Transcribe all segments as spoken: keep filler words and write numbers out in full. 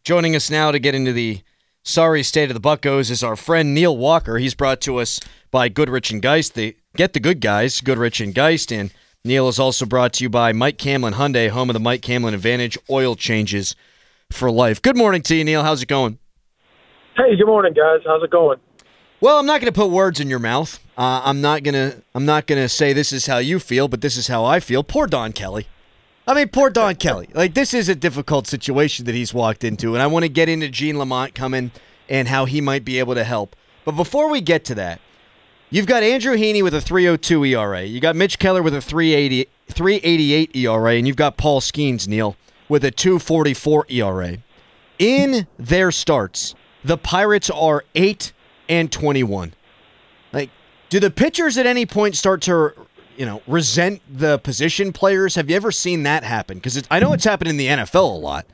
Joining us now to get into the sorry state of the Buccos is our friend Neil Walker. He's brought to us by Goodrich and Geist. They get the good guys, Goodrich and Geist. And Neil is also brought to you by Mike Camlin Hyundai, home of the Mike Camlin Advantage oil changes for life. Good morning to you, Neil. How's it going? Hey, good morning, guys. How's it going? Well, I'm not going to put words in your mouth. Uh, I'm not going to. I'm not going to say this is how you feel, but this is how I feel. Poor Don Kelly. I mean, poor Don Kelly. Like, this is a difficult situation that he's walked into, and I want to get into Gene Lamont coming and how he might be able to help. But before we get to that, you've got Andrew Heaney with a three oh two E R A. You got Mitch Keller with a three eighty, three eighty-eight E R A, and you've got Paul Skeens, Neil, with a two forty-four E R A. In their starts, the Pirates are eight and twenty-one. Like, do the pitchers at any point start to, you know, resent the position players? Have you ever seen that happen? Because I know it's happened in the N F L a lot.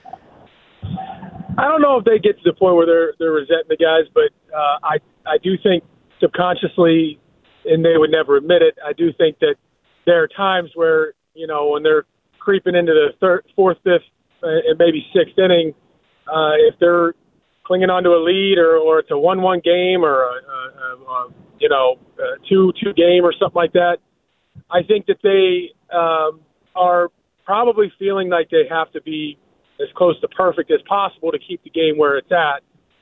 I don't know if they get to the point where they're they're resenting the guys, but uh, I I do think subconsciously, and they would never admit it, I do think that there are times where, you know, when they're creeping into the third, fourth, fifth, uh, and maybe sixth inning, uh, if they're clinging onto a lead or, or it's a one-one game or a, a, a you know a two-two game or something like that, I think that they um, are probably feeling like they have to be as close to perfect as possible to keep the game where it's at.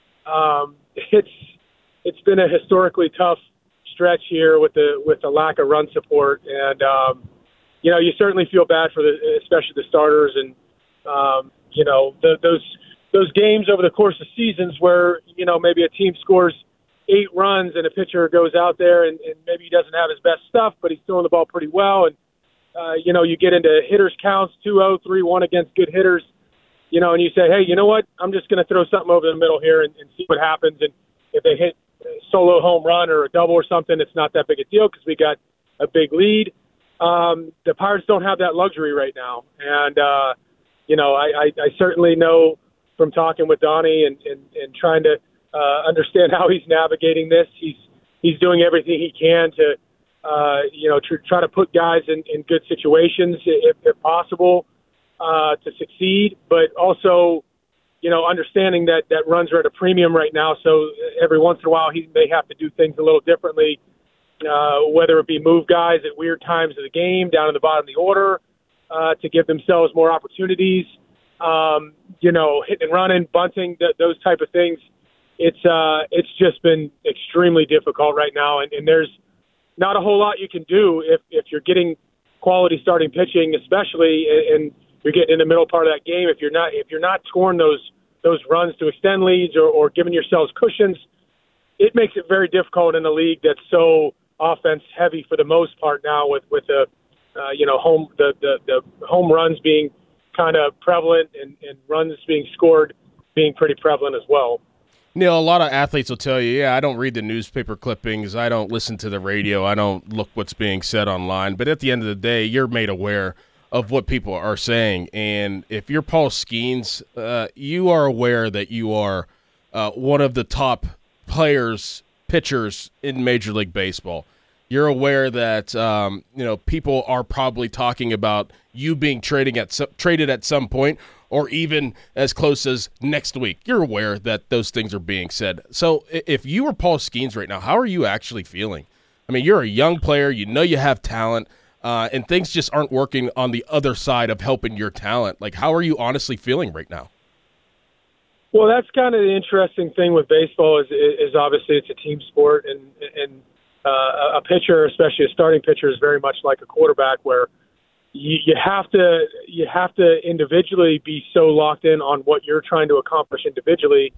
Um, it's it's been a historically tough stretch here with the with the lack of run support, and um, you know you certainly feel bad for the especially the starters, and um, you know the, those those games over the course of seasons where you know maybe a team scores eight runs and a pitcher goes out there and, and maybe he doesn't have his best stuff, but he's throwing the ball pretty well. And, uh, you know, you get into hitters counts, two oh, three one against good hitters, you know, and you say, hey, you know what, I'm just going to throw something over the middle here and, and see what happens. And if they hit a solo home run or a double or something, it's not that big a deal because we got a big lead. Um, the Pirates don't have that luxury right now. And, uh, you know, I, I, I certainly know from talking with Donnie and, and, and trying to, Uh, understand how he's navigating this. He's he's doing everything he can to, uh, you know, tr- try to put guys in, in good situations if, if possible uh, to succeed. But also, you know, understanding that that runs are at a premium right now. So every once in a while he may have to do things a little differently, uh, whether it be move guys at weird times of the game down in the bottom of the order uh, to give themselves more opportunities. Um, you know, hitting and running, bunting, th- those type of things. It's uh, it's just been extremely difficult right now, and, and there's not a whole lot you can do if, if you're getting quality starting pitching, especially, and, and you're getting in the middle part of that game. If you're not if you're not scoring those those runs to extend leads or, or giving yourselves cushions, it makes it very difficult in a league that's so offense heavy for the most part now, with with the uh, you know home the, the, the home runs being kind of prevalent and, and runs being scored being pretty prevalent as well. Neil, a lot of athletes will tell you, yeah, I don't read the newspaper clippings, I don't listen to the radio, I don't look what's being said online. But at the end of the day, you're made aware of what people are saying. And if you're Paul Skeens, uh, you are aware that you are uh, one of the top players, pitchers in Major League Baseball. You're aware that um, you know people are probably talking about you being trading at traded at some point, or even as close as next week. You're aware that those things are being said. So if you were Paul Skeens right now, how are you actually feeling? I mean, you're a young player. You know you have talent, uh, and things just aren't working on the other side of helping your talent. Like, how are you honestly feeling right now? Well, that's kind of the interesting thing with baseball is, is obviously it's a team sport, and and uh, a pitcher, especially a starting pitcher, is very much like a quarterback where You, you have to you have to individually be so locked in on what you're trying to accomplish individually,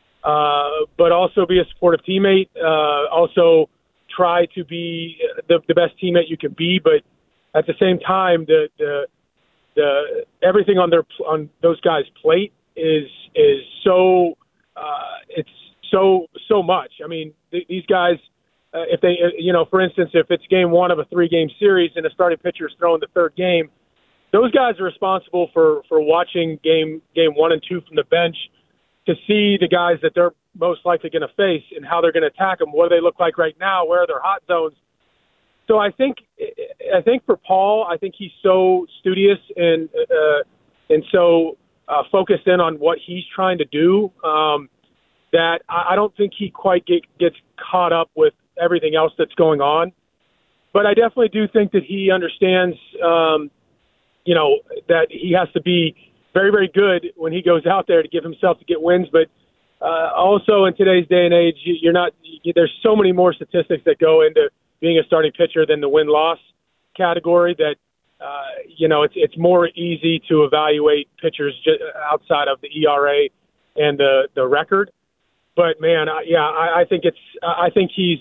uh, but also be a supportive teammate. Uh, also, try to be the, the best teammate you can be. But at the same time, the the, the everything on their on those guys' plate is is so uh, it's so so much. I mean, th- these guys. Uh, if they, uh, you know, for instance, if it's game one of a three-game series and a starting pitcher is throwing the third game, those guys are responsible for, for watching game game one and two from the bench to see the guys that they're most likely going to face and how they're going to attack them. What do they look like right now? Where are their hot zones? So I think, I think for Paul, I think he's so studious and uh, and so uh, focused in on what he's trying to do um, that I, I don't think he quite get, gets caught up with everything else that's going on. But I definitely do think that he understands, um, you know, that he has to be very, very good when he goes out there to give himself to get wins. But uh, also in today's day and age, you're not. You, there's so many more statistics that go into being a starting pitcher than the win-loss category. That uh, you know, it's it's more easy to evaluate pitchers just outside of the E R A and the the record. But man, I, yeah, I, I think it's. I think he's.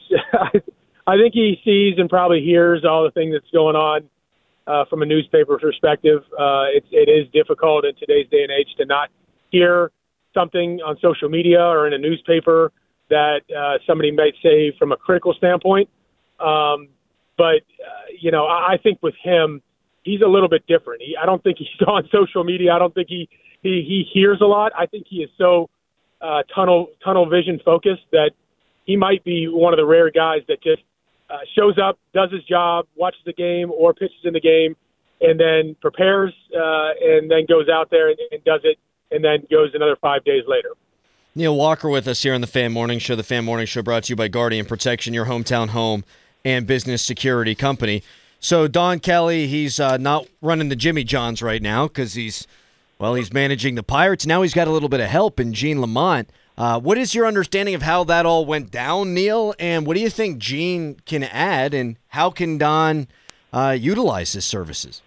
I think he sees and probably hears all the things that's going on uh, from a newspaper perspective. Uh, it, it is difficult in today's day and age to not hear something on social media or in a newspaper that uh, somebody might say from a critical standpoint. Um, but, uh, you know, I, I think with him, he's a little bit different. He, I don't think he's on social media. I don't think he, he, he hears a lot. I think he is so uh, tunnel tunnel vision focused that he might be one of the rare guys that just Uh, shows up, does his job, watches the game or pitches in the game, and then prepares uh, and then goes out there and, and does it, and then goes another five days later. Neil Walker with us here on the Fan Morning Show. The Fan Morning Show brought to you by Guardian Protection, your hometown home and business security company. So Don Kelly, he's uh, not running the Jimmy Johns right now because he's, well, he's managing the Pirates. Now he's got a little bit of help in Gene Lamont. Uh, what is your understanding of how that all went down, Neil? And what do you think Gene can add, and how can Don uh, utilize his services?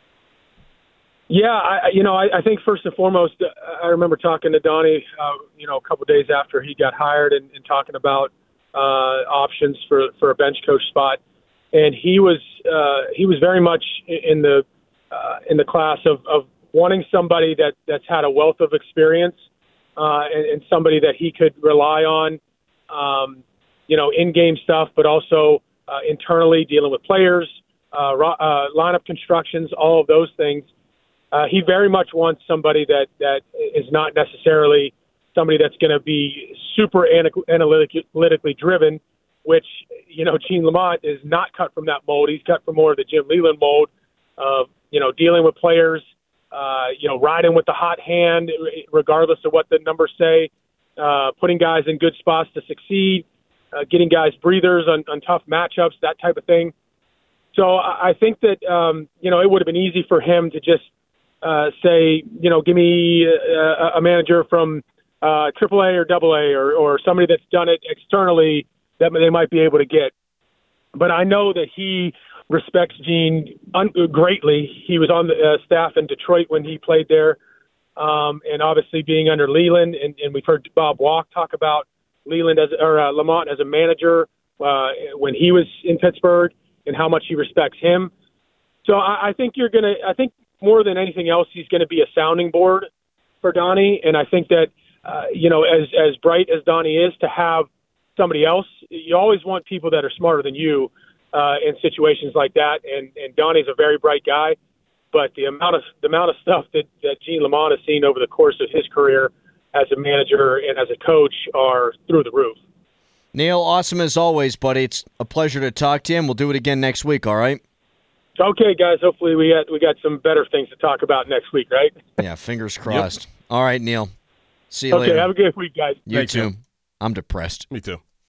Yeah, I, you know, I, I think first and foremost, I remember talking to Donnie, uh, you know, a couple of days after he got hired, and, and talking about uh, options for, for a bench coach spot, and he was uh, he was very much in the uh, in the class of, of wanting somebody that, that's had a wealth of experience. Uh, and, and somebody that he could rely on, um, you know, in-game stuff, but also uh, internally dealing with players, uh, uh, lineup constructions, all of those things. Uh, he very much wants somebody that, that is not necessarily somebody that's going to be super analytic- analytically driven, which, you know, Gene Lamont is not cut from that mold. He's cut from more of the Jim Leyland mold of, you know, dealing with players, Uh, you know, riding with the hot hand, regardless of what the numbers say, uh, putting guys in good spots to succeed, uh, getting guys breathers on, on tough matchups, that type of thing. So I, I think that, um, you know, it would have been easy for him to just uh, say, you know, give me a, a manager from uh, triple A or double A or, or somebody that's done it externally that they might be able to get. But I know that he respects Gene un- greatly. He was on the uh, staff in Detroit when he played there. Um, and obviously being under Leyland, and, and we've heard Bob Walk talk about Leyland as, or uh, Lamont as a manager uh, when he was in Pittsburgh and how much he respects him. So I, I think you're going to, I think more than anything else, he's going to be a sounding board for Donnie. And I think that, uh, you know, as, as bright as Donnie is, to have somebody else, you always want people that are smarter than you Uh, in situations like that, and, and Donnie's a very bright guy, but the amount of the amount of stuff that, that Gene Lamont has seen over the course of his career as a manager and as a coach are through the roof. Neil, awesome as always, buddy. It's a pleasure to talk to you, and we'll do it again next week, all right? Okay, guys. Hopefully we got, we got some better things to talk about next week, right? Yeah, fingers crossed. Yep. All right, Neil. See you okay, later. Okay, have a good week, guys. You Thanks, too. Neil. I'm depressed. Me too.